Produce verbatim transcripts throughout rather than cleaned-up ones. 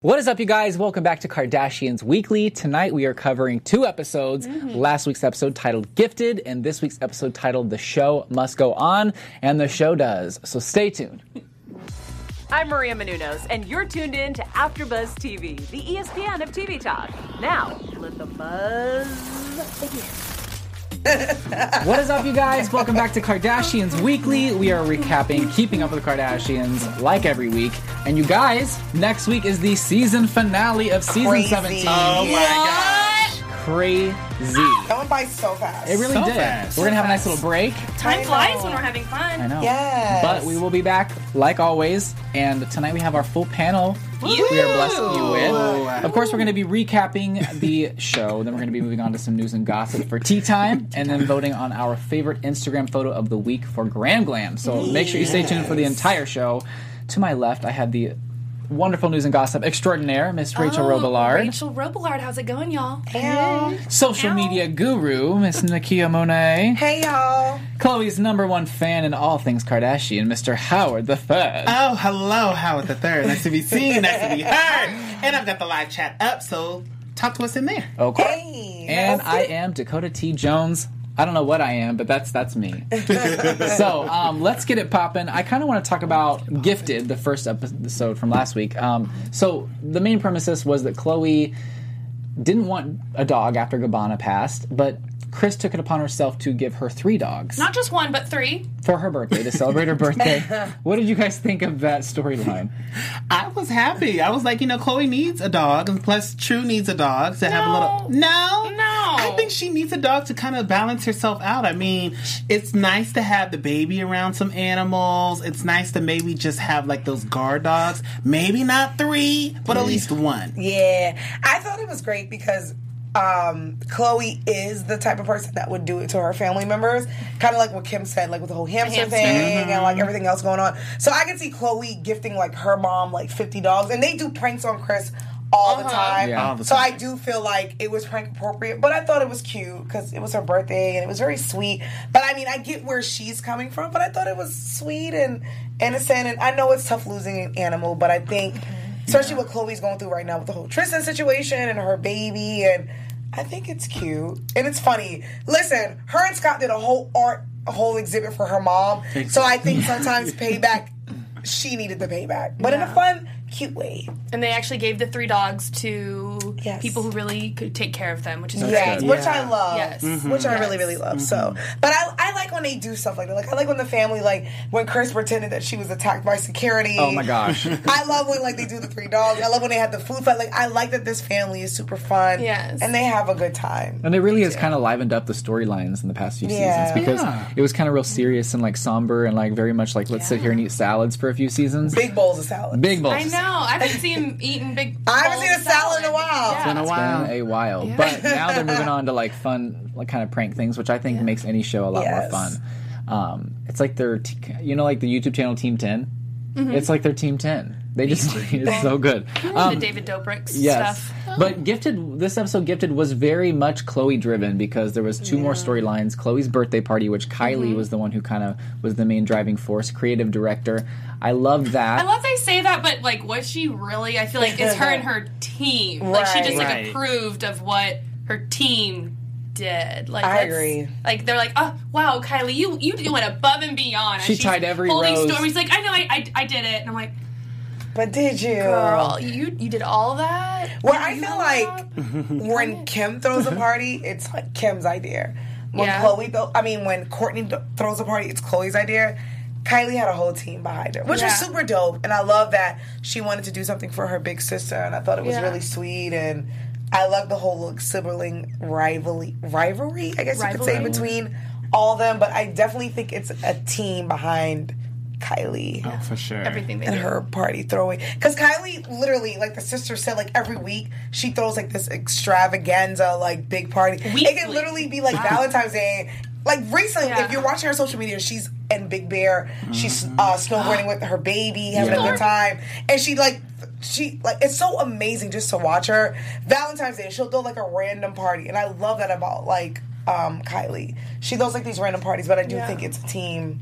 What is up, you guys? Welcome back to Kardashians Weekly. Tonight we are covering two episodes. Mm-hmm. Last week's episode titled Gifted, and this week's episode titled The Show Must Go On, and the show does. So stay tuned. I'm Maria Menounos, and you're tuned in to AfterBuzz T V, the E S P N of T V talk. Now, let the buzz begin. What is up, you guys? Welcome back to Kardashians Weekly. We are recapping Keeping Up with the Kardashians like every week. And you guys, next week is the season finale of season Crazy. seventeen. Oh my gosh. Crazy. That went by so fast. It really So did. fast. We're going to have a nice little break. Time flies when we're having fun. I know. Yes. But we will be back like always. And tonight we have our full panel. Woo! We are blessing you with. Of course, we're going to be recapping the show. Then we're going to be moving on to some news and gossip for tea time. And then voting on our favorite Instagram photo of the week for Gram Glam. So yes. make sure you stay tuned for the entire show. To my left, I have the wonderful news and gossip extraordinaire, Miss Rachel oh, Robillard. Rachel Robillard, how's it going, y'all? Hey. Social Ow. media guru, Miss Nakia Monet. Hey, y'all. Chloe's number one fan in all things Kardashian, Mister Howard the Third. Oh, hello, Howard the Third. Nice to be seen, nice to be heard. And I've got the live chat up, so talk to us in there. Okay. Hey. And I am Dakota T. Jones. I don't know what I am, but that's that's me. So um, let's get it poppin'. I kind of want to talk about Gifted, the first episode from last week. Um, so the main premises was that Chloe didn't want a dog after Gabbana passed, but Kris took it upon herself to give her three dogs. Not just one, but three. For her birthday, to celebrate her birthday. What did you guys think of that storyline? I was happy. I was like, you know, Chloe needs a dog, and plus True needs a dog to have a little... No. No. I think she needs a dog to kind of balance herself out. I mean, it's nice to have the baby around some animals. It's nice to maybe just have, like, those guard dogs. Maybe not three, but at least one. Yeah. I thought it was great because um, Chloe is the type of person that would do it to her family members. Kind of like what Kim said, like with the whole hamster, Hamster. thing Mm-hmm. and like everything else going on. So I can see Chloe gifting like her mom like fifty dogs. And they do pranks on Kris all the Uh-huh. time. Yeah. All the So time. I do feel like it was prank appropriate, but I thought it was cute because it was her birthday and it was very sweet. But I mean, I get where she's coming from, but I thought it was sweet and innocent. And I know it's tough losing an animal, but I think, especially what Chloe's going through right now with the whole Tristan situation and her baby, and I think it's cute and it's funny. Listen, her and Scott did a whole art, a whole exhibit for her mom. So I think sometimes payback, she needed the payback, but in a fun, cute way. And they actually gave the three dogs to Yes. people who really could take care of them, which is Yes, great. which Yeah. I love. Yes. Mhm. Which I Yes. really, really love. So, but I, I like when they do stuff like that. Like I like when the family, like when Kris pretended that she was attacked by security. Oh my gosh. I love when like they do the three dogs. I love when they have the food fight. Like I like that this family is super fun. Yes. and they have a good time. And it really has kind of livened up the storylines in the past few Yeah. seasons because Yeah. it was kind of real serious and like somber and like very much like let's sit here and eat salads for a few seasons. Big bowls of salad. Big bowls. I know. I haven't seen him eating big. I haven't bowls seen a of salad in a while. Yeah. It's been a It's while. been a while. But now they're moving on to like fun, like kind of prank things, which I think makes any show a lot Yes. more fun. Um, it's like their, t- you know, like the YouTube channel Team ten. Mm-hmm. It's like their Team ten. They just, it's so good. the Um, David Dobrik yes. stuff. But Gifted, this episode Gifted was very much Chloe driven because there was two more storylines. Chloe's birthday party, which Kylie Mm-hmm. was the one who kind of was the main driving force, creative director. I loved that. I love they say that, but like, was she really? I feel like it's her and her team. Like she just like Right. approved of what her team did. Like I that's- agree. Like they're like, oh wow, Kylie, you you went above and beyond. And She she's tied every holding rose. Stormy's like, I know, I, I I did it, and I'm like, But did you? girl, you you did all that. Well, You I held feel up? like when Kim throws a party, it's like Kim's idea. When Yeah. Chloe, th- I mean, when Courtney th- throws a party, it's Chloe's idea. Kylie had a whole team behind her, which Yeah. was super dope. And I love that she wanted to do something for her big sister, and I thought it was Yeah. really sweet. And I love the whole like, sibling rivalry, rivalry, I guess you could say, Rivalry. between all of them. But I definitely think it's a team behind Kylie. Oh, for sure. Everything they And do. her party throwing, because Kylie literally, like the sister said, like every week she throws like this extravaganza, like big party. It can Weekly. literally be like Valentine's Day. Like recently, Yeah. if you're watching her social media, she's in Big Bear. She's uh, snowboarding with her baby, having a Yeah. good time, and she like she like it's so amazing just to watch her. Valentine's Day, she'll throw like a random party, and I love that about like um, Kylie. She throws like these random parties, but I do Yeah. think it's a team.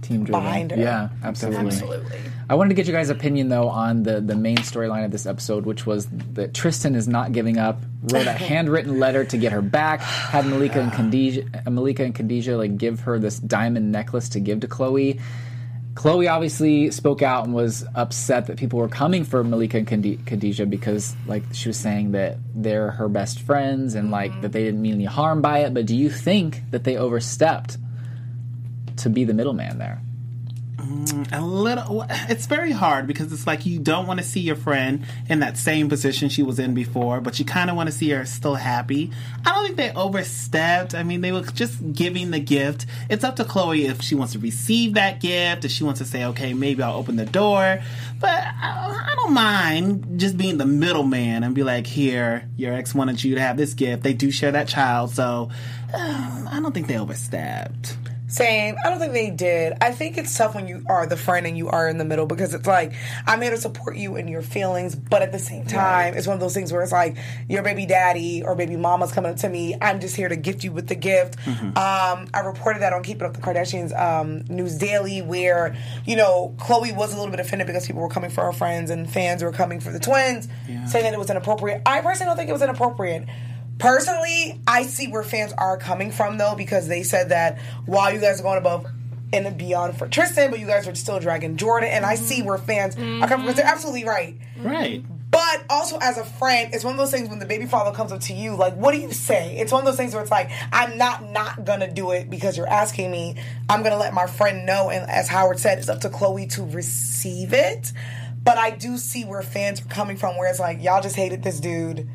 team driven. behind her. Yeah, absolutely. Absolutely. I wanted to get you guys' opinion, though, on the, the main storyline of this episode, which was that Tristan is not giving up, wrote a handwritten letter to get her back, had Malika and Khadijah, Malika and Khadijah like, give her this diamond necklace to give to Chloe. Chloe obviously spoke out and was upset that people were coming for Malika and Khadijah because, like, she was saying that they're her best friends and, like, mm-hmm. that they didn't mean any harm by it. But do you think that they overstepped to be the middleman there? Mm, a little. It's very hard because it's like you don't want to see your friend in that same position she was in before, but you kind of want to see her still happy. I don't think they overstepped. I mean, they were just giving the gift. It's up to Chloe if she wants to receive that gift, if she wants to say, okay, maybe I'll open the door. But I, I don't mind just being the middleman and be like, here, your ex wanted you to have this gift. They do share that child, so uh, I don't think they overstepped. Same. I don't think they did. I think it's tough when you are the friend and you are in the middle because it's like, I'm here to support you in your feelings, but at the same time, right. it's one of those things where it's like, your baby daddy or baby mama's coming up to me. I'm just here to gift you with the gift. Mm-hmm. Um, I reported that on Keeping Up the Kardashians um, News Daily where, you know, Chloe was a little bit offended because people were coming for her friends and fans were coming for the twins, yeah. saying that it was inappropriate. I personally don't think it was inappropriate. Personally, I see where fans are coming from, though, because they said that while you guys are going above and beyond for Tristan, but you guys are still dragging Jordan, and I see where fans mm-hmm. are coming from. They're absolutely right. Right. But also, as a friend, it's one of those things when the baby father comes up to you, like, what do you say? It's one of those things where it's like, I'm not not going to do it because you're asking me. I'm going to let my friend know, and as Howard said, it's up to Chloe to receive it. But I do see where fans are coming from, where it's like, y'all just hated this dude.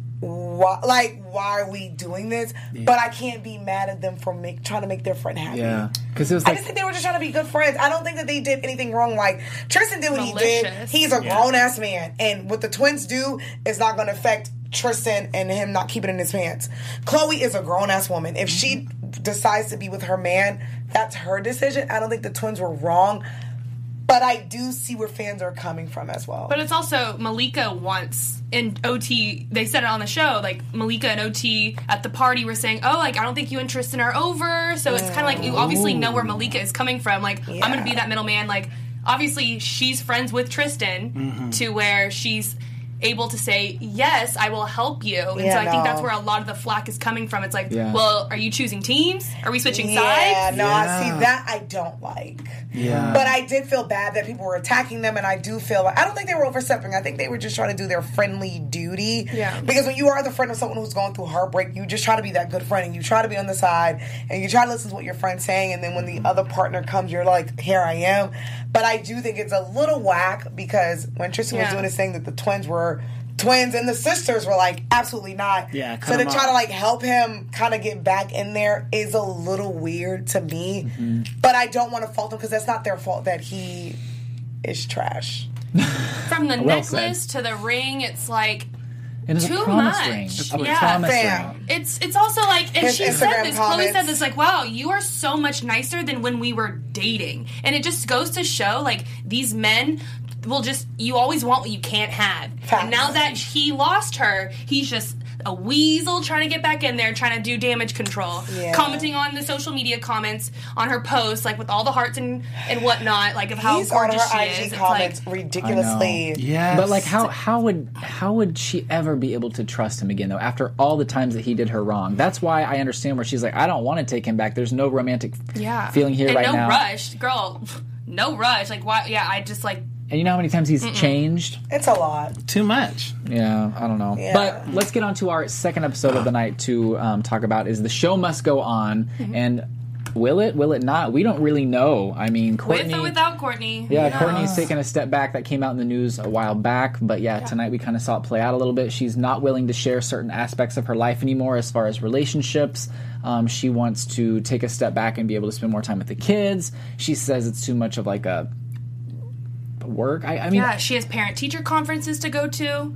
Why, like, why are we doing this? Yeah. But I can't be mad at them for make, trying to make their friend happy. Yeah, because it was. Like, I just think they were just trying to be good friends. I don't think that they did anything wrong. Like Tristan did what Malicious. he did. He's a yeah. grown ass man, and what the twins do is not going to affect Tristan and him not keeping it in his pants. Chloe is a grown ass woman. If she decides to be with her man, that's her decision. I don't think the twins were wrong. But I do see where fans are coming from as well. But it's also, Malika wants, in O T, they said it on the show, like, Malika and O T at the party were saying, oh, like, I don't think you and Tristan are over. So it's kind of like, you obviously know where Malika is coming from. Like, yeah. I'm going to be that middleman. Like, obviously, she's friends with Tristan mm-hmm. to where she's able to say, yes, I will help you. And yeah, so I no. think that's where a lot of the flack is coming from. It's like, yeah. well, are you choosing teams? Are we switching yeah, sides? No, yeah, I see that I don't like. Yeah. But I did feel bad that people were attacking them, and I do feel like, I don't think they were overstepping. I think they were just trying to do their friendly duty. Yeah. Because when you are the friend of someone who's going through heartbreak, you just try to be that good friend, and you try to be on the side, and you try to listen to what your friend's saying, and then when the other partner comes, you're like, here I am. But I do think it's a little whack, because when Tristan yeah. was doing his thing that the twins were twins and the sisters were like, absolutely not. Yeah, so to try off. to like help him kind of get back in there is a little weird to me. Mm-hmm. But I don't want to fault him because that's not their fault that he is trash. From the well necklace said. to the ring, it's like and it's too a promise much. ring. It's a yeah, promise fam. ring. It's it's also like, and His she Instagram said this. comments. Chloe said this, like, wow, you are so much nicer than when we were dating, and it just goes to show, like, these men will just, you always want what you can't have. Facts. And now that he lost her, he's just a weasel trying to get back in there, trying to do damage control. Yeah. Commenting on the social media comments on her posts, like with all the hearts and, and whatnot, like of how He's on gorgeous her she I G is. It's comments like, ridiculously. Yes. But like, how how would how would she ever be able to trust him again though? After all the times that he did her wrong, that's why I understand where she's like, I don't want to take him back. There's no romantic yeah. feeling here and right no now. No rush, girl. No rush. Like, why? Yeah, I just like. And you know how many times he's Mm-mm. changed? It's a lot. Too much. Yeah, I don't know. Yeah. But let's get on to our second episode of the night to um, talk about is The Show Must Go On. Mm-hmm. And will it, will it not? We don't really know. I mean, Courtney... With or without Courtney. Yeah, yeah. Courtney's taken a step back. That came out in the news a while back. But yeah, yeah. tonight we kind of saw it play out a little bit. She's not willing to share certain aspects of her life anymore as far as relationships. Um, she wants to take a step back and be able to spend more time with the kids. She says it's too much of like a... work. I, I mean, yeah, she has parent-teacher conferences to go to.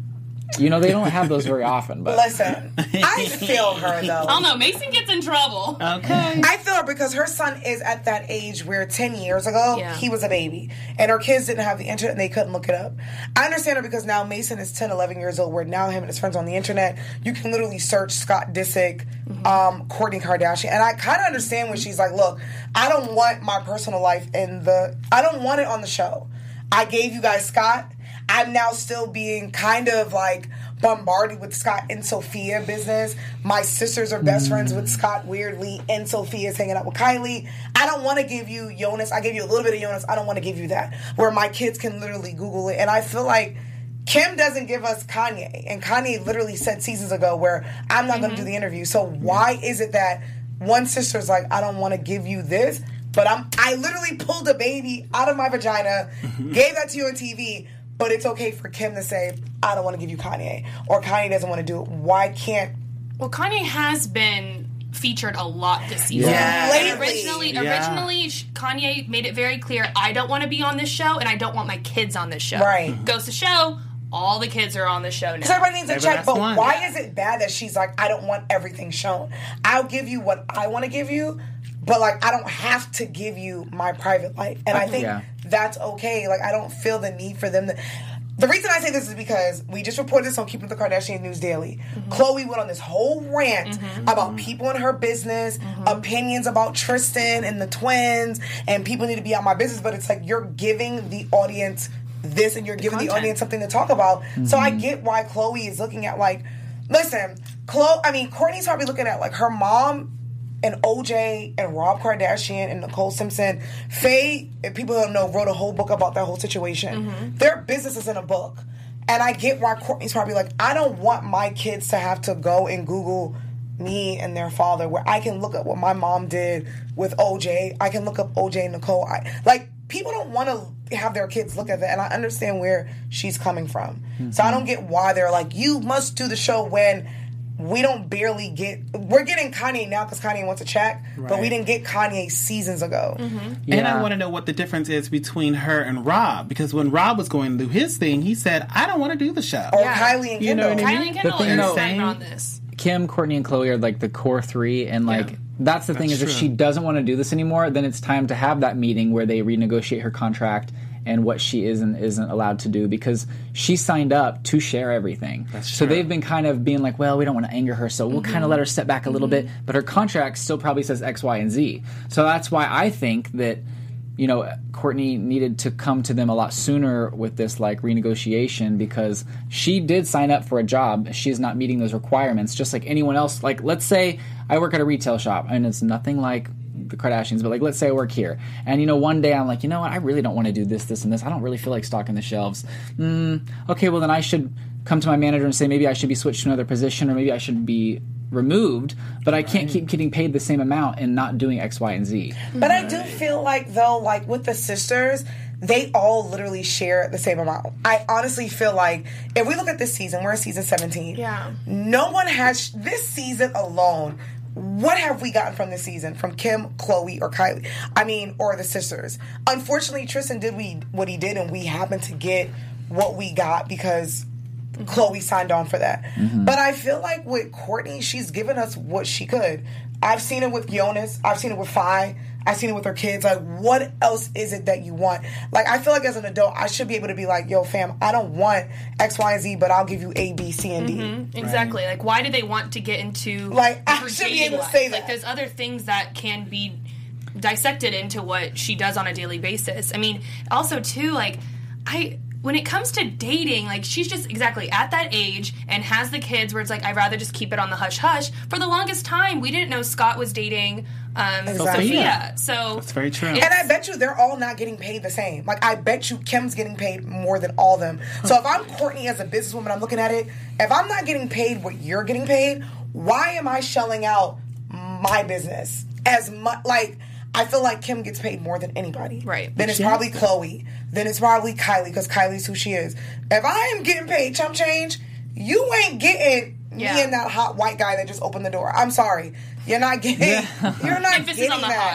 You know, they don't have those very often. But Listen, I feel her though. Oh no, Mason gets in trouble. Okay. I feel her because her son is at that age where ten years ago, Yeah. he was a baby. And her kids didn't have the internet and they couldn't look it up. I understand her because now Mason is ten, eleven years old, where now him and his friends on the internet, you can literally search Scott Disick, Mm-hmm. um, Kourtney Kardashian. And I kind of understand when she's like, look, I don't want my personal life in the, I don't want it on the show. I gave you guys Scott. I'm now still being kind of like bombarded with Scott and Sophia business. My sisters are best friends with Scott weirdly, and Sophia's hanging out with Kylie. I don't want to give you Jonas. I gave you a little bit of Jonas. I don't want to give you that. Where my kids can literally Google it. And I feel like Kim doesn't give us Kanye. And Kanye literally said seasons ago where I'm not going to do the interview. So why is it that one sister's like, I don't want to give you this, but I'm I literally pulled a baby out of my vagina, gave that to you on T V, but it's okay for Kim to say, I don't want to give you Kanye, or Kanye doesn't want to do it. Why can't... Well, Kanye has been featured a lot this season. Yeah. And Lately. originally, Yeah. originally, sh- Kanye made it very clear, I don't want to be on this show, and I don't want my kids on this show. Right. Goes to show, all the kids are on the show Because now. everybody needs to Maybe check, that's but one. why is it bad that she's like, I don't want everything shown? I'll give you what I want to give you, but like, I don't have to give you my private life. And I think Yeah. that's okay. Like, I don't feel the need for them to... The reason I say this is because we just reported this on Keeping the Kardashian News Daily. Mm-hmm. Khloe went on this whole rant about people in her business, Mm-hmm. opinions about Tristan and the twins, and people need to be out my business. But it's like you're giving the audience this, and you're giving the content. audience something to talk about. So I get why Khloe is looking at like, listen, Khloe. I mean, Kourtney's probably looking at like her mom and O J and Rob Kardashian and Nicole Simpson. Faye, if people don't know, wrote a whole book about that whole situation. Mm-hmm. Their business is in a book. And I get why Kourtney's probably like, I don't want my kids to have to go and Google me and their father, where I can look up what my mom did with O J. I can look up O J and Nicole. I, like, people don't want to have their kids look at that, and I understand where she's coming from. Mm-hmm. So I don't get why they're like, you must do the show when we don't barely get... We're getting Kanye now because Kanye wants a check, but we Right. didn't get Kanye seasons ago. And Yeah. I want to know what the difference is between her and Rob, because when Rob was going to do his thing, he said, I don't want to do the show. Or Yeah. Kylie and You know Kendall. what I mean? Kylie and Kendall thing, are though- fighting on this. Kim, Kourtney, and Khloe are like the core three, and like Yeah. that's the thing That's is if true. she doesn't want to do this anymore, then it's time to have that meeting where they renegotiate her contract and what she is and isn't allowed to do, because she signed up to share everything. That's so true. they've been kind of being like, well, we don't want to anger her, so we'll kind of let her step back a little bit, but her contract still probably says X, Y, and Z. So that's why I think that, you know, Kourtney needed to come to them a lot sooner with this like renegotiation, because she did sign up for a job. She's not meeting those requirements, just like anyone else. Like, let's say I work at a retail shop, and it's nothing like the Kardashians, but like, let's say I work here, and you know, one day I'm like, you know what, I really don't want to do this, this, and this. I don't really feel like stocking the shelves. Mm, okay, well then I should come to my manager and say maybe I should be switched to another position, or maybe I should be removed, but I can't keep getting paid the same amount and not doing X, Y, and Z. But I do feel like, though, like with the sisters, they all literally share the same amount. I honestly feel like if we look at this season, we're in season seventeen. Yeah. No one has, this season alone, what have we gotten from this season? From Kim, Khloe, or Kylie? I mean, or the sisters. Unfortunately, Tristan did we what he did, and we happened to get what we got because Khloe signed on for that. Mm-hmm. But I feel like with Kourtney, she's given us what she could. I've seen it with Jonas. I've seen it with Faye. I've seen it with her kids. Like, what else is it that you want? Like, I feel like as an adult, I should be able to be like, yo, fam, I don't want X, Y, and Z, but I'll give you A, B, C, and D. Mm-hmm. Exactly. Like, why do they want to get into Like, I her should be dating able to life? say that. Like, there's other things that can be dissected into what she does on a daily basis. I mean, also too, like, I when it comes to dating, like, she's just exactly at that age and has the kids where it's like, I'd rather just keep it on the hush hush. For the longest time, we didn't know Scott was dating um, Exactly. Sophia. So That's very true. And I bet you they're all not getting paid the same. Like, I bet you Kim's getting paid more than all of them. So if I'm Kourtney as a businesswoman, I'm looking at it, if I'm not getting paid what you're getting paid, why am I shelling out my business as much? Like, I feel like Kim gets paid more than anybody. Right. Then it's She probably has to. Khloe. Then it's probably Kylie, because Kylie's who she is. If I am getting paid chump change, you ain't getting Yeah. me and that hot white guy that just opened the door. I'm sorry. You're not getting, you're not Emphasis getting on the that. hot.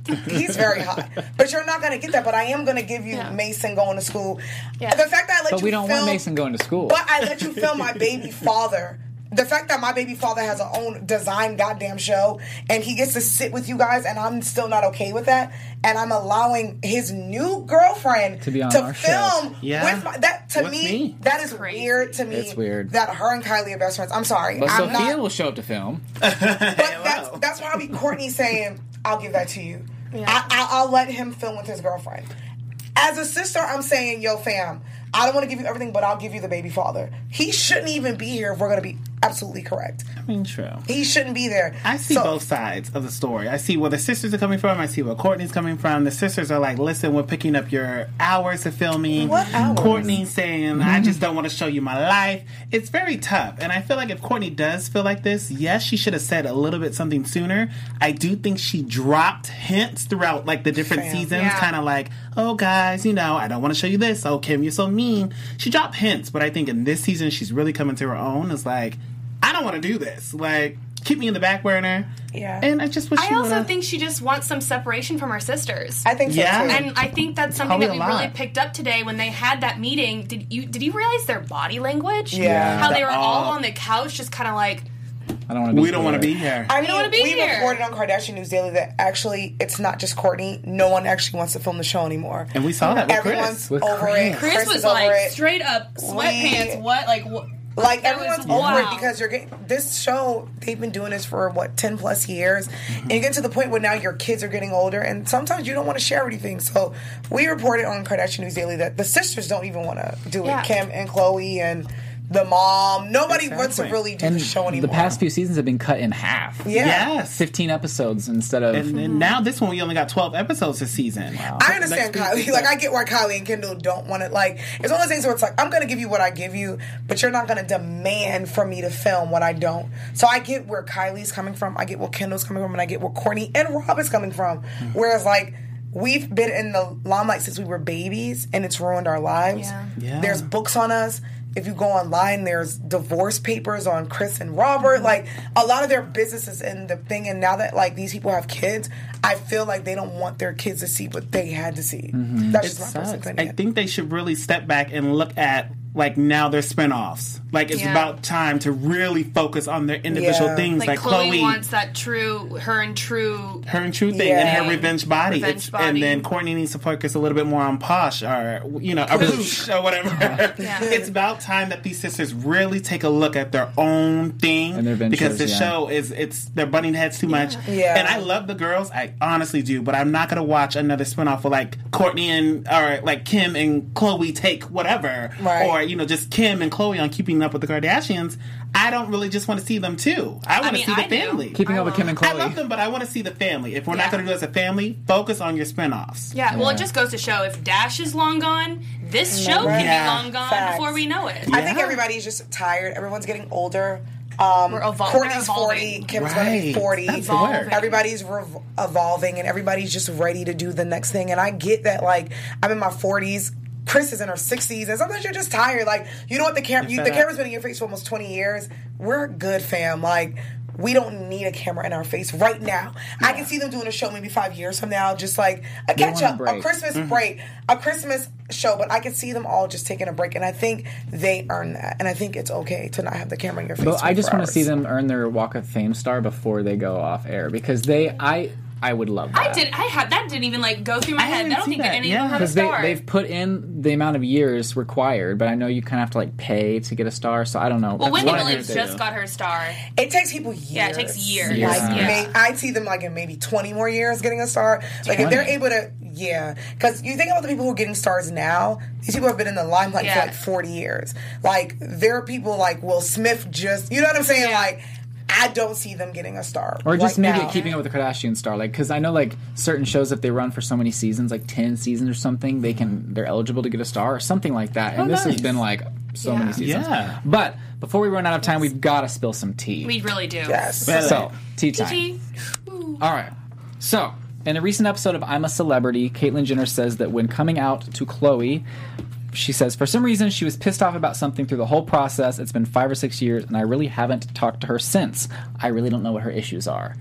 He's very hot. But you're not going to get that. But I am going to give you Yeah. Mason going to school. Yeah. The fact that I let But you we don't film, want Mason going to school. But I let you film my baby father. The fact that my baby father has a own design goddamn show and he gets to sit with you guys and I'm still not okay with that, and I'm allowing his new girlfriend To be on to our film show. Yeah. with my, that to With me, me. that is Crazy. weird to me. It's weird. that her and Kylie are best friends. I'm sorry. But I'm Sophia not, will show up to film. but that's that's probably Courtney saying, "I'll give that to you. Yeah. I, I, I'll let him film with his girlfriend." As a sister, I'm saying, "Yo, fam, I don't want to give you everything, but I'll give you the baby father." He shouldn't even be here if we're going to be absolutely correct. I mean, true. He shouldn't be there. I see So- both sides of the story. I see where the sisters are coming from. I see where Courtney's coming from. The sisters are like, listen, we're picking up your hours of filming. What hours? Courtney's saying, I just don't want to show you my life. It's very tough. And I feel like if Courtney does feel like this, yes, she should have said a little bit something sooner. I do think she dropped hints throughout like the different Fam. seasons, Yeah. kind of like, oh, guys, you know, I don't want to show you this. Oh, Kim, you're so mean. She dropped hints, but I think in this season, she's really coming to her own. It's like, I don't want to do this. Like, keep me in the back burner. Yeah. And I just wish I she also would've- think she just wants some separation from her sisters. I think so Yeah. too. And I think that's something Probably that we a lot. really picked up today when they had that meeting. Did you did you realize their body language? Yeah. How they The were all all- on the couch just kind of like, I don't want to be We don't want to here. be here. I don't mean, wanna be we here. reported on Kardashian News Daily that actually it's not just Courtney. No one actually wants to film the show anymore. And we saw that with Everyone's Chris. With over Chris. it. Chris, Chris was is over like it. straight up sweatpants. We- what like what? Like That everyone's was- over it wow. because you're getting this show. They've been doing this for what ten plus years, and you get to the point where now your kids are getting older, and sometimes you don't want to share anything. So we reported on Kardashian News Daily that the sisters don't even want to do it. Yeah. Kim and Khloe and the mom. Nobody wants to Exactly. really do And the show anymore. the past few seasons have been cut in half. yeah. Yes. fifteen episodes instead of. And, and now this one, we only got twelve episodes this season. I understand Next week- Kylie. Like, I get why Kylie and Kendall don't want it. Like, it's one of those things where it's like, I'm going to give you what I give you, but you're not going to demand for me to film what I don't. So I get where Kylie's coming from. I get where Kendall's coming from. And I get where Courtney and Rob is coming from. Whereas, like, we've been in the limelight since we were babies, and it's ruined our lives. Yeah. Yeah. There's books on us. If you go online, there's divorce papers on Chris and Robert. Like, a lot of their businesses in the thing. And now that, like, these people have kids, I feel like they don't want their kids to see what they had to see. That's just my personal Sucks. opinion. I think they should really step back and look at like now their spinoffs. Like it's Yeah. about time to really focus on their individual Yeah. things. Like, Like, Chloe, Chloe, wants that true, her and true. her and True thing, Yeah. and her revenge body. Revenge It's- body. And then Courtney needs to focus a little bit more on Posh or you know a Boosh or whatever. Yeah. It's about time that these sisters really take a look at their own thing And their ventures, because the yeah. show is it's they're butting heads too much. Yeah. And I love the girls, I honestly do, but I'm not gonna watch another spinoff of like Courtney and or like Kim and Chloe take whatever, Right. or you know just Kim and Chloe on Keeping Up with the Kardashians. I don't really just want to see them too. I want to mean, see the I do. family. Keeping I Up with Kim and Chloe. I love them, but I want to see the family. If we're Yeah. not going to do it as a family, focus on your spinoffs. Yeah, well, it just goes to show if Dash is long gone, this show Right. can Yeah. be long gone Facts. before we know it. I think Yeah. everybody's just tired. Everyone's getting older. Um, We're evol- Courtney's we're forty. evolving. Kim's going to be Right. forty. That's the word. Evolving. Everybody's rev- evolving, and everybody's just ready to do the next thing. And I get that. Like, I'm in my forties. Chris is in her sixties, and sometimes you're just tired. Like, you know what? The camera, You're the fed camera's up. been in your face for almost twenty years. We're good, fam. Like, we don't need a camera in our face right now. I can see them doing a show maybe five years from now, just like a catch want a up, a break. Christmas Mm-hmm. break, a Christmas show. But I can see them all just taking a break, and I think they earn that. And I think it's okay to not have the camera in your face. But I just twenty-four want to see hours. them earn their Walk of Fame star before they go off air because they, I, I would love that. I did. I had that didn't even like go through my I head. didn't I don't see think that that, any yeah. of them have a Because they, star. they've put in the amount of years required, but I know you kind of have to like pay to get a star, so I don't know. well, That's Wendy what I Williams heard just too. got her star. It takes people years. Yeah, it takes years. Years. Like, Yeah. may, I see them like in maybe twenty more years getting a star. Like if they're twenty. able to, yeah. Because you think about the people who are getting stars now. These people have been in the limelight Yeah. for like forty years. Like there are people like Will Smith. Just you know what I'm saying? Yeah. Like I don't see them getting a star. Or just right maybe now. a Keeping Up with the Kardashian star, like because I know like certain shows if they run for so many seasons, like ten seasons or something, they can they're eligible to get a star or something like that. And Oh, this has nice. been like so Yeah. many seasons. Yeah. But before we run out of time, we've got to spill some tea. We really do. Yes. So tea time. Gigi. All right. So, in a recent episode of I'm a Celebrity, Caitlyn Jenner says that when coming out to Khloe, she says, for some reason, she was pissed off about something through the whole process. It's been five or six years, and I really haven't talked to her since. I really don't know what her issues are.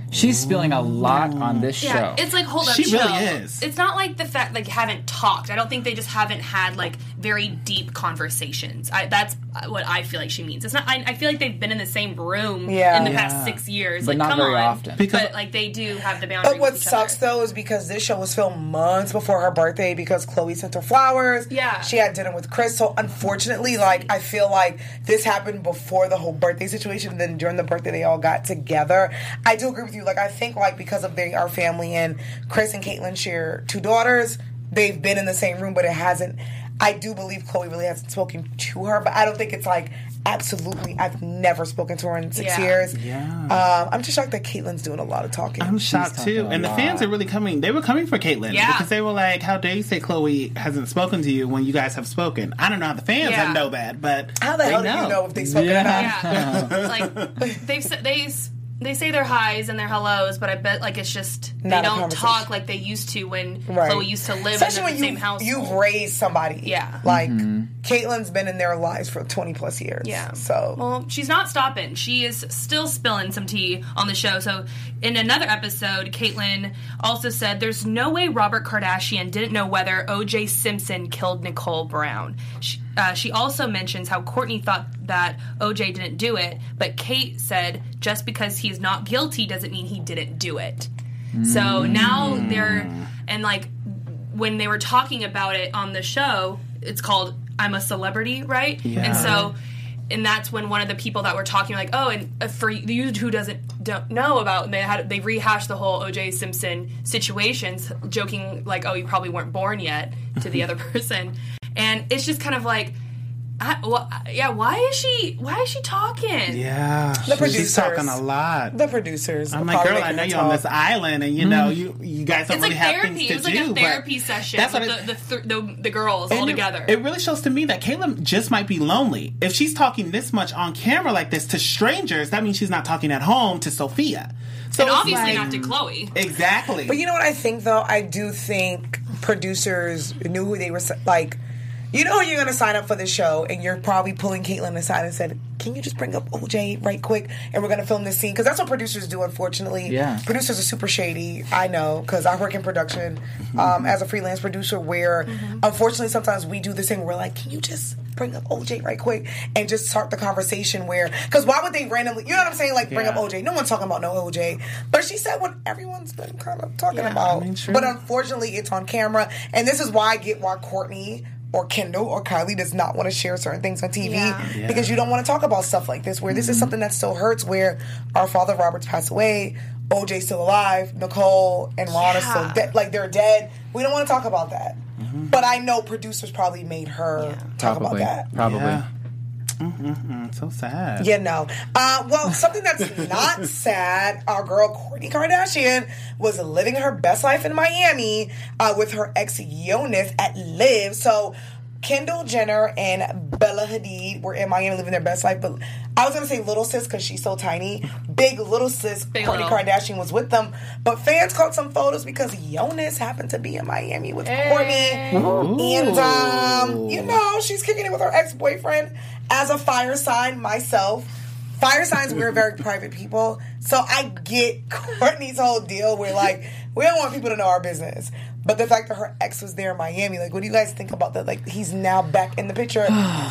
She's spilling a lot on this Yeah, show. it's like, hold up, She chill. really is. It's not like the fact like haven't talked. I don't think they just haven't had like very deep conversations. I, that's what I feel like she means. It's not. I, I feel like they've been in the same room Yeah. in the Yeah. past six years. But like, not come very on. often. Because- but like they do have the boundaries. But what with each sucks other. though is because this show was filmed months before her birthday because Chloe sent her flowers. Yeah. She had dinner with Chris. So unfortunately, like I feel like this happened before the whole birthday situation. And then during the birthday, they all got together. I do agree with you. Like I think like because of they our family and Chris and Caitlyn share two daughters, they've been in the same room, but it hasn't. I do believe Chloe really hasn't spoken to her, but I don't think it's like absolutely. I've never spoken to her in six Yeah. years. Yeah. Um, I'm just shocked that Caitlyn's doing a lot of talking. I'm shocked talking too, a and the lot. fans are really coming. They were coming for Caitlyn Yeah. because they were like, "How dare you say Chloe hasn't spoken to you when you guys have spoken?" I don't know how the fans Yeah. know that, but How the they hell do you know if they spoke Yeah. or not? Yeah, like they've s- they s- they say their highs and their hellos, but I bet like it's just they Not a don't conversation. talk like they used to when Right. Chloe used to live Especially in when the same you, house. you've raised somebody. Yeah. Like, Caitlyn's been in their lives for twenty plus years. Yeah. So, Well, she's not stopping. She is still spilling some tea on the show. So, in another episode, Caitlyn also said there's no way Robert Kardashian didn't know whether O J Simpson killed Nicole Brown. She, uh, she also mentions how Kourtney thought that O J didn't do it, but Kate said just because he's not guilty doesn't mean he didn't do it. So now they're, and like when they were talking about it on the show, it's called I'm a Celebrity, right? Yeah. And so, and that's when one of the people that were talking, like, oh, and uh, for you who doesn't don't know about, and they had they rehashed the whole O J Simpson situations, joking like, oh, you probably weren't born yet to the other person, and it's just kind of like, I, well, yeah, why is she why is she talking? yeah, The she's producers. talking a lot. the producers. I'm are like, probably girl, I making know her you're on talk. this island, and you know, you you guys don't It's really like have therapy. things It was to like do. a but therapy session that's with what it- the the, th- the the girls all And it- together. It really shows to me that Caitlyn just might be lonely. If she's talking this much on camera like this to strangers, that means she's not talking at home to Sophia. So and it's obviously like- not to Chloe. Exactly. But you know what I think, though? I do think producers knew who they were, like, you know you're going to sign up for the show, and you're probably pulling Caitlyn aside and said, can you just bring up O J right quick, and we're going to film this scene? Because that's what producers do, unfortunately. Yeah. Producers are super shady, I know, because I work in production um, as a freelance producer where, Mm-hmm. unfortunately, sometimes we do this thing where we're like, can you just bring up O J right quick and just start the conversation where, because why would they randomly, you know what I'm saying, like bring Yeah. up O J? No one's talking about no O J. But she said what everyone's been kind of talking Yeah. about. I mean, true. But unfortunately, it's on camera. And this is why I get why Kourtney or Kendall or Kylie does not want to share certain things on T V. Yeah. Yeah. Because you don't want to talk about stuff like this, where this is something that still hurts, where our father Robert's passed away, O J's still alive, Nicole and Ron are still Yeah. dead. Like, they're dead. We don't want to talk about that. But I know producers probably made her talk Probably. about that. Probably. Yeah. Mm-mm-mm. So sad. Yeah, no. Uh, well, something that's not sad, our girl Kourtney Kardashian was living her best life in Miami uh, with her ex Jonas at Live. So Kendall Jenner and Bella Hadid were in Miami living their best life. But I was going to say little sis because she's so tiny. Big little sis, Big Kourtney little. Kardashian was with them. But fans caught some photos because Jonas happened to be in Miami with Hey. Kourtney. And, um, you know, she's kicking it with her ex-boyfriend. As a fire sign myself, fire signs, we're very private people. So I get Kourtney's whole deal where, like, we don't want people to know our business. But the fact that her ex was there in Miami, like, what do you guys think about that? Like, he's now back in the picture.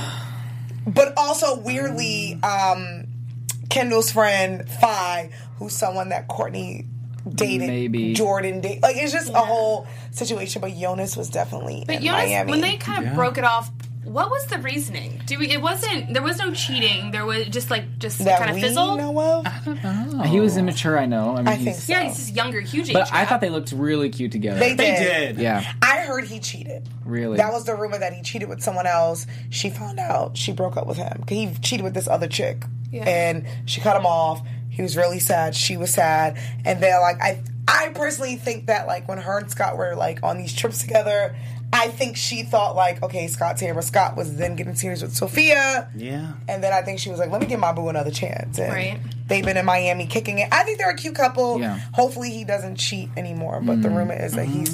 But also, weirdly, um, Kendall's friend, Fi, who's someone that Kourtney dated, Maybe. Jordan dated. Like, it's just a whole situation. But Jonas was definitely But in Jonas, Miami. when they kind of Yeah. broke it off, what was the reasoning? Do we? It wasn't. There was no cheating. There was just like just that kind of we fizzled. know of? He was immature, I know. I mean, I he's, think so. Yeah, he's just younger, huge age. But I gap. thought they looked really cute together. They They did. did. Yeah. I heard he cheated. Really? That was the rumor that he cheated with someone else. She found out. She broke up with him. He cheated with this other chick. Yeah. And she cut him off. He was really sad. She was sad. And then, like, I I personally think that, like, when her and Scott were, like, on these trips together, I think she thought, like, okay, Scott's here. But Scott was then getting serious with Sophia. Yeah. And then I think she was like, let me give my boo another chance. And Right. they've been in Miami kicking it. I think they're a cute couple. Yeah. Hopefully he doesn't cheat anymore. But the rumor is that he's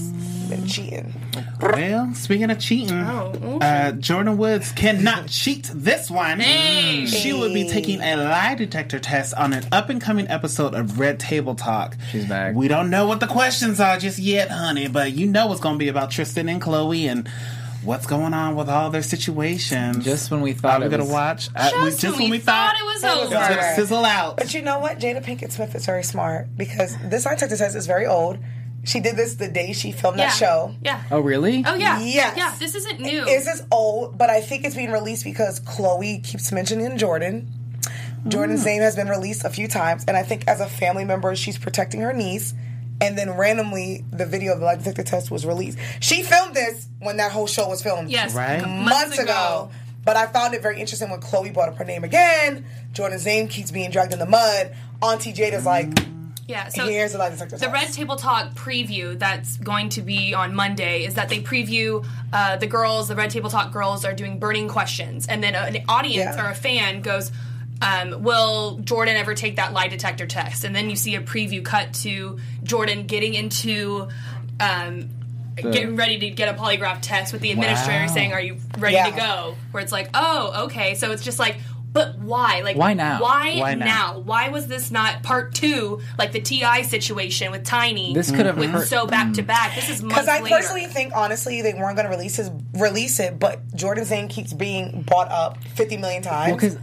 been cheating. Well, speaking of cheating, Oh, okay. uh, Jordan Woods cannot cheat this one. Hey. She will be taking a lie detector test on an up-and-coming episode of Red Table Talk. She's back. We don't know what the questions are just yet, honey, but you know it's going to be about Tristan and Chloe and what's going on with all their situations. Just when we thought Are we it going was... to watch? Uh, Just, when we, thought, it was It was over. It's going to Right. sizzle out. But you know what? Jada Pinkett Smith is very smart because this lie detector test is very old. She did this the day she filmed Yeah. that show. Yeah. Oh, really? Oh, yeah. Yes. Yeah, this isn't new. This is old, but I think it's being released because Chloe keeps mentioning Jordan. Jordan's name has been released a few times, and I think as a family member, she's protecting her niece. And then randomly, the video of the lie detector test was released. She filmed this when that whole show was filmed. Yes. Right. Months ago. But I found it very interesting when Chloe brought up her name again. Jordan's name keeps being dragged in the mud. Auntie Jada's like, Yeah, so here's the lie detector the test. Red Table Talk preview that's going to be on Monday is that they preview uh, the girls, the Red Table Talk girls are doing burning questions, and then an audience Yeah. or a fan goes, um, will Jordan ever take that lie detector test? And then you see a preview cut to Jordan getting into... Um, getting ready to get a polygraph test with the administrator Wow. saying, are you ready Yeah. to go? Where it's like, oh, okay. So it's just like, but why? Like, Why now? Why, Why now? now? Why was this not part two, like the T I situation with Tiny? This could have with hurt- so back to back. This is months Because I later. personally think, honestly, they weren't going to release his, release it, but Jordan's name keeps being brought up fifty million times. Well, 'cause-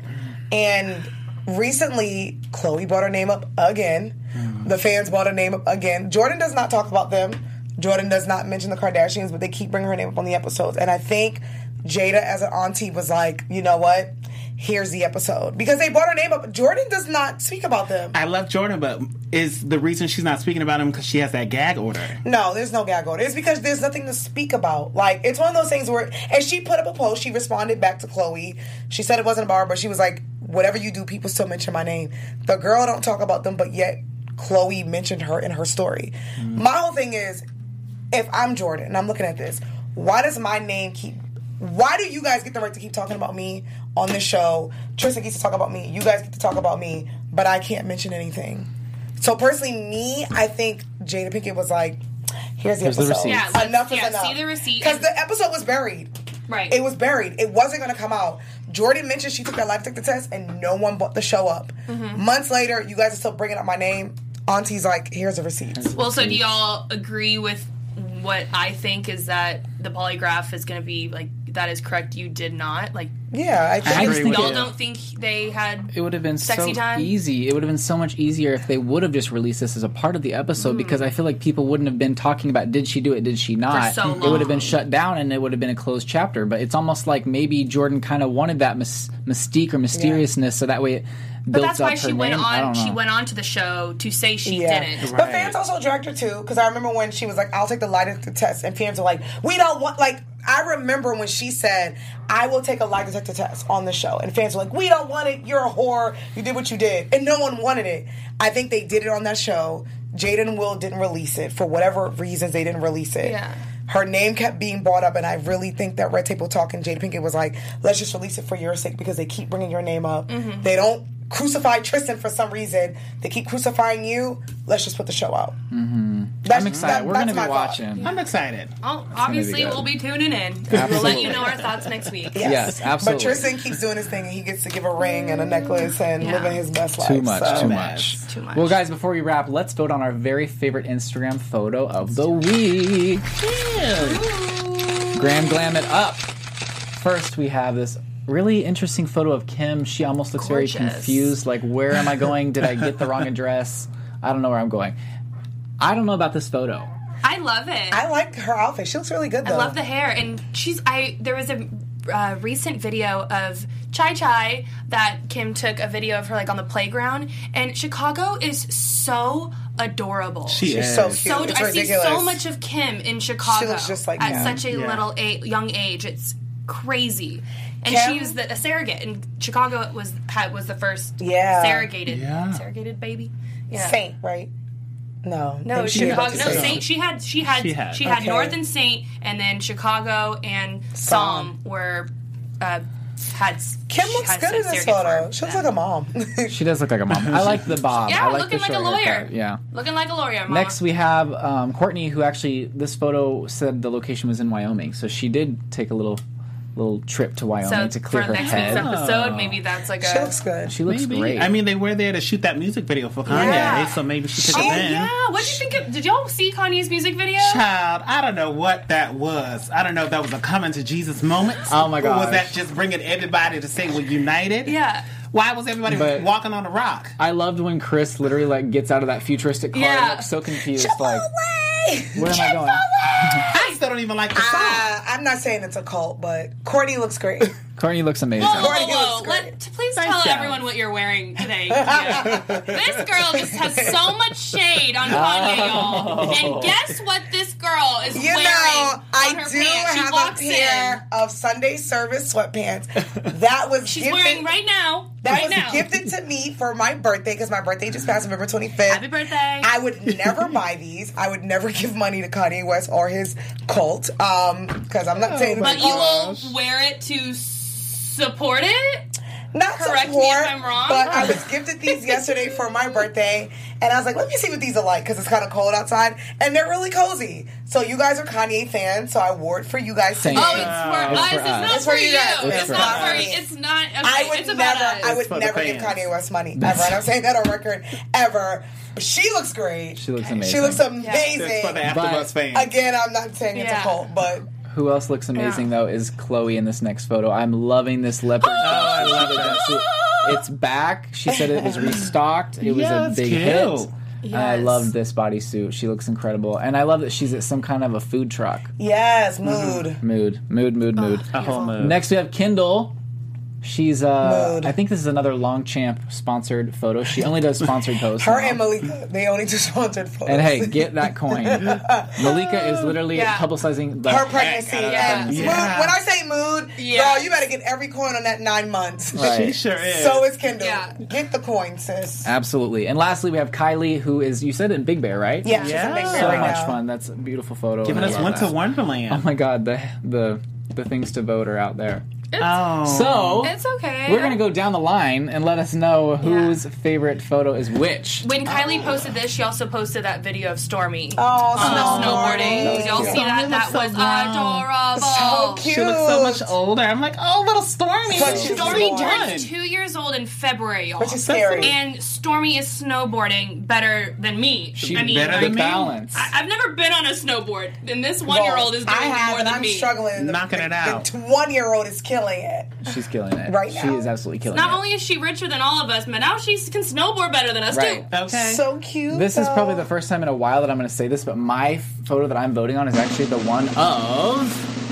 and recently, Chloe brought her name up again. The fans brought her name up again. Jordan does not talk about them. Jordan does not mention the Kardashians, but they keep bringing her name up on the episodes. And I think Jada, as an auntie, was like, you know what? Here's the episode. Because they brought her name up. Jordan does not speak about them. I love Jordan, but is the reason she's not speaking about him because she has that gag order? No, there's no gag order. It's because there's nothing to speak about. Like, it's one of those things where, and she put up a post, she responded back to Chloe. She said it wasn't about her, but she was like, whatever you do, people still mention my name. The girl don't talk about them, but yet Chloe mentioned her in her story. Mm. My whole thing is, if I'm Jordan and I'm looking at this, why does my name keep... Why do you guys get the right to keep talking about me on this show? Tristan gets to talk about me. You guys get to talk about me, but I can't mention anything. So personally, me, I think Jada Pinkett was like, here's the Here's the episode. receipt. Yeah, let's- enough is yeah, enough. see the receipt. Because the episode was buried. Right. It was buried. It wasn't going to come out. Jordan mentioned she took that lie detector test and no one brought the show up. Mm-hmm. Months later, you guys are still bringing up my name. Auntie's like, here's the receipts. Well, so do y'all agree with what I think is that the polygraph is going to be, like, that is correct, you did not? Like, Yeah, I think I it's agree with y'all you. don't think they had... It would have been Sexy so time? easy. It would have been so much easier if they would have just released this as a part of the episode Mm. because I feel like people wouldn't have been talking about did she do it, did she not. so It would have been long. shut down and it would have been a closed chapter. But it's almost like maybe Jordan kind of wanted that mys- mystique or mysteriousness so that way it But builds that's up why her she went name. I on. don't She know. went on to the show to say she Yeah. didn't. But fans also dragged her too, because I remember when she was like, I'll take the lie detector test, and fans were like, we don't want, like, I remember when she said, I will take a lie detector test on the show, and fans were like, we don't want it, you're a whore, you did what you did, and no one wanted it. I think they did it on that show. Jada and Will didn't release it, for whatever reasons they didn't release it. Yeah. Her name kept being brought up, and I really think that Red Table Talk and Jada Pinkett was like, let's just release it for your sake, because they keep bringing your name up. Mm-hmm. They don't crucify Tristan for some reason. They keep crucifying you. Let's just put the show out. Mm-hmm. That's, I'm excited. that- We're that's going to my be thought. watching. I'm excited. Oh, obviously, good. we'll be tuning in. We'll let Absolutely. you know our thoughts next week. Yes. Yes, absolutely. But Tristan keeps doing his thing, and he gets to give a ring and a necklace and Yeah. living his best life. Too much, so. too much. Too much. Well, guys, before we wrap, let's vote on our very favorite Instagram photo of the week. Graham Glam it up. First, we have this really interesting photo of Kim. She almost looks Gorgeous. very confused. Like, where am I going? Did I get the wrong address? I don't know where I'm going. I don't know about this photo. I love it. I like her outfit. She looks really good, though. I love the hair, and she's. I there was a uh, recent video of Chai Chai that Kim took a video of her like on the playground, and Chicago is so adorable. She She's is. so cute. so It's I see ridiculous. so much of Kim in Chicago. She looks just like at Kim. such a Yeah. little a- young age. It's crazy. And Kim? she was the, a surrogate, and Chicago was had, was the first Yeah. surrogated Yeah. surrogated baby. Yeah. Saint, right? No. No, Maybe she did Chicago. like No, Saint. Saint. She had. She had. She She had. had, Okay. North and Saint, and then Chicago and Psalm were uh, had. Kim she looks has good in some this surrogate photo. for She looks them. like a mom. She does look like a mom. I like the bob. Yeah, I like looking the like a short lawyer. haircut. Yeah. Looking like a lawyer, Mama. Next, we have um, Courtney, who actually this photo said the location was in Wyoming, so she did take a little little trip to Wyoming so to clear for her next head. week's episode, maybe that's like a. She looks good. She looks Maybe. great. I mean, they were there to shoot that music video for Kanye, Yeah. so maybe she took She- it then. Yeah, what did you think of? Did y'all see Kanye's music video? Child, I don't know what that was. I don't know if that was a coming to Jesus moment. Oh my Or was gosh. that just bringing everybody to say we're united? Yeah. Why was everybody But- walking on the rock? I loved when Chris literally like gets out of that futuristic car Yeah. and looks so confused, like, where am I going? I still don't even like the song. Uh, I'm not saying it's a cult, but Courtney looks great. Courtney looks amazing. Whoa, whoa, Courtney whoa, looks Let, great. t- please Thanks, tell guys. everyone what you're wearing today. Yeah. This girl just has so much shade on Kanye, y'all. And guess what this girl is You wearing know, on I her do pants? She have a walks pair in. of Sunday service sweatpants. That was She's gifted, wearing right now. That right was now. gifted to me for my birthday because my birthday just passed November twenty-fifth. Happy birthday. I would never buy these. I would never give money to Kanye West or his cult. Um, because I'm not saying but it's you a cult. will wear it to support it? Not Correct me support, if I'm wrong. but I was gifted these yesterday for my birthday, and I was like, let me see what these are like, because it's kind of cold outside, and they're really cozy. So you guys are Kanye fans, so I wore it for you guys Thank today. Oh, it's for It's us. for It's us. not It's for for you. you guys. It's, It's for not us. for you. It's not. Okay, I would it's about never, us. I would for the never give fans. Kanye West money ever, and I'm saying that on record ever. But she looks great. She looks amazing. She looks It's amazing. for the But- AfterBuzz fans. Again, I'm not saying it's Yeah. a cult, but Who else looks amazing though is Chloe in this next photo. I'm loving this leopard. Oh, I love jumpsuit. It's back. She said it was restocked. It was Yeah, a it's big cute. hit. And I Yes. love this bodysuit. She looks incredible. And I love that she's at some kind of a food truck. yes, mood. Mood, mood, mood, mood. A whole move. Next we have Kendall. She's uh Mood. I think this is another Longchamp sponsored photo. She only does sponsored posts. Her now. and Malika, they only do sponsored photos. And hey, get that coin. Malika is literally Yeah. publicizing the her pregnancy. heck out of Yeah. that Mood, Yeah. when I say mood, Yeah. girl, you better get every coin on that nine months. Right. She sure is. So is Kendall. Yeah. Get the coin, sis. Absolutely. And lastly, we have Kylie, who is, you said it in Big Bear, right? Yeah, she's Yeah. a big So fan right much now. fun. That's a beautiful photo. Giving I us love Winter that. Wonderland. Oh my God, the the the things to vote are out there. Oh. So It's okay. we're gonna go down the line and let us know whose favorite photo is which. When Kylie posted this, she also posted that video of Stormy Oh, on the snowboarding. snowboarding. Did y'all That see was that? cute. That So was grown. adorable. So cute. She looks so much older. I'm like, oh, little Stormy. But What she's you Stormy born. doing? turns two years old in February, y'all. Which is scary. And Stormy is snowboarding better than me. She I mean, better like, than me? balance. I, I've never been on a snowboard, and this one-year-old is doing I have, more and than I'm me. struggling. The- Knocking it out. The one-year-old is killing it. She's killing it. Right She now. is absolutely killing Not it. only is she richer than all of us, but now she can snowboard better than us Right. too. Okay. So cute. This is though. probably the first time in a while that I'm going to say this, but my photo that I'm voting on is actually the one of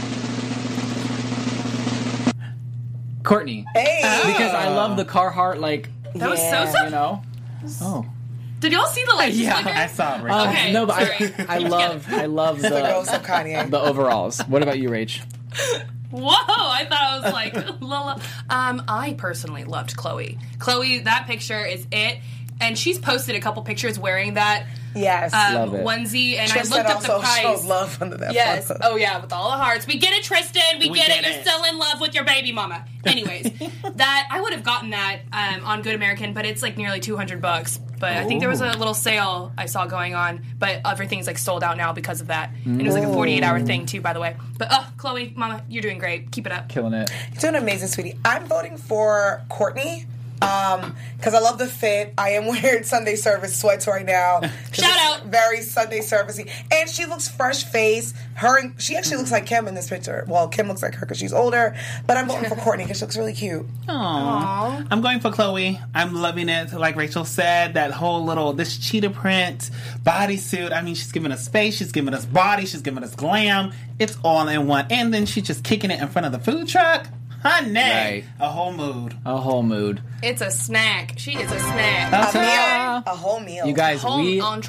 Courtney. Hey. Because I love the Carhartt, like, That was Yeah. so you so. know. Oh. Did y'all see the lights? Yeah. flicker? I saw it. Rachel. Um, Okay, no, but sorry. I, I love, I love the ghost the, of Kanye. the overalls. What about you, Rach? Whoa! I thought I was like, Lola. Um, I personally loved Chloe. Chloe, that picture is it, and she's posted a couple pictures wearing that Yes. um, Love it. onesie, and Tristan I looked up the also price. showed love under that Yes. photo. Oh yeah, with all the hearts. We get it, Tristan. We, We get, get it. You're it. still in love with your baby mama. Anyways, that I would have gotten that um, on Good American, but it's like nearly two hundred bucks. But I think there was a little sale I saw going on, but everything's like sold out now because of that. And it was like a forty-eight hour thing too, by the way. But oh, Chloe, mama, you're doing great. Keep it up. Killing it. You're doing amazing, sweetie. I'm voting for Courtney. Um, because I love the fit. I am wearing Sunday service sweats right now. 'Cause Shout it's out. Very Sunday servicey. And she looks fresh faced. Her and, she actually looks like Kim in this picture. Well, Kim looks like her because she's older. But I'm voting for Courtney because she looks really cute. Aww. I'm going for Chloe. I'm loving it. Like Rachel said, that whole little, this cheetah print bodysuit. I mean, she's giving us space. She's giving us body. She's giving us glam. It's all in one. And then she's just kicking it in front of the food truck. Honey. Right. A whole mood. A whole mood. It's a snack. She is a snack. A Ta-da. meal. A whole meal. You guys, Whole we entree.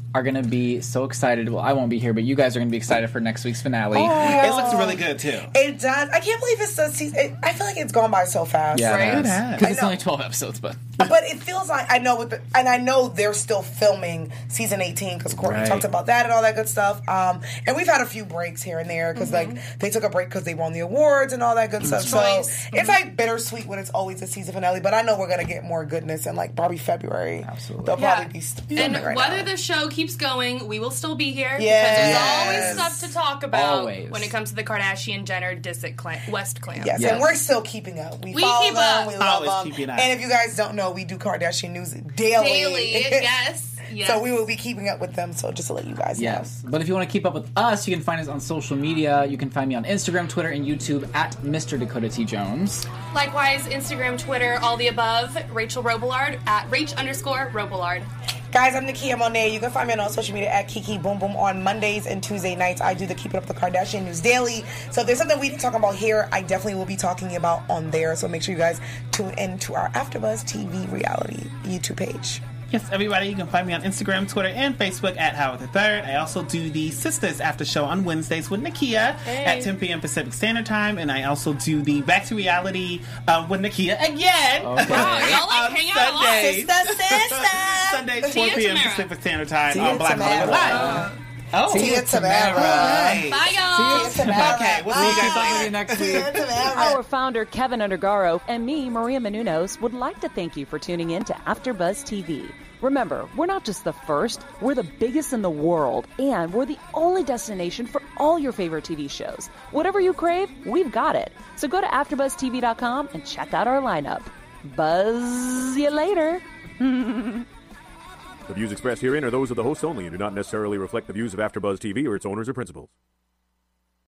are going to be so excited. Well, I won't be here, but you guys are going to be excited for next week's finale. Oh, It looks really good too. It does. I can't believe it's the season. It, I feel like it's gone by so fast. Yeah, Right? it has. I Because it's know. only twelve episodes, but But it feels like I know what the, and I know they're still filming season eighteen because Courtney Right. talked about that and all that good stuff. Um, and we've had a few breaks here and there because like they took a break because they won the awards and all that good stuff. Choice. So it's like bittersweet when it's always a season finale. But I know we're gonna get more goodness in like probably February. Absolutely. They'll Yeah. probably be st- And filming right whether now. the show keeps going, we will still be here. Yes. Because there's always stuff to talk about Always. when it comes to the Kardashian Jenner Disick clan, West clan. Yes, Yes. and we're still keeping up. We, We follow keep them. up. We love Always them. keeping up. And if you guys don't know, we do Kardashian news daily. Daily, yes. Yes. So we will be keeping up with them. So just to let you guys know. yes. But if you want to keep up with us, you can find us on social media. You can find me on Instagram, Twitter, and YouTube at Mister Dakota T. Jones. Likewise, Instagram, Twitter, all the above. Rachel Robillard at Rach underscore Robillard. Guys, I'm Nakia Monet. You can find me on all social media at Kiki Boom Boom on Mondays and Tuesday nights. I do the Keep It Up with the Kardashian News Daily. So if there's something we can talk about here, I definitely will be talking about on there. So make sure you guys tune in to our AfterBuzz T V reality YouTube page. Yes, everybody, you can find me on Instagram, Twitter, and Facebook at Howard the Third. I also do the Sisters After Show on Wednesdays with Nakia at ten p.m. Pacific Standard Time, and I also do the Back to Reality uh, with Nakia again. Okay. Wow, y'all like on hang out a lot. Sundays. Sister, sister. Sundays, Tia four p.m. Tamara. Pacific Standard Time Tia on Black Tamara. Hollywood Live. Oh, Tia Tamara. Right. Bye, y'all. Tia Tamara. Okay, we'll see you guys See later. you next week. Tia Tamara. Our founder, Kevin Undergaro, and me, Maria Menounos, would like to thank you for tuning in to AfterBuzz T V. Remember, we're not just the first, we're the biggest in the world, and we're the only destination for all your favorite T V shows. Whatever you crave, we've got it. So go to after buzz T V dot com and check out our lineup. Buzz you later. The views expressed herein are those of the hosts only and do not necessarily reflect the views of AfterBuzz T V or its owners or principals.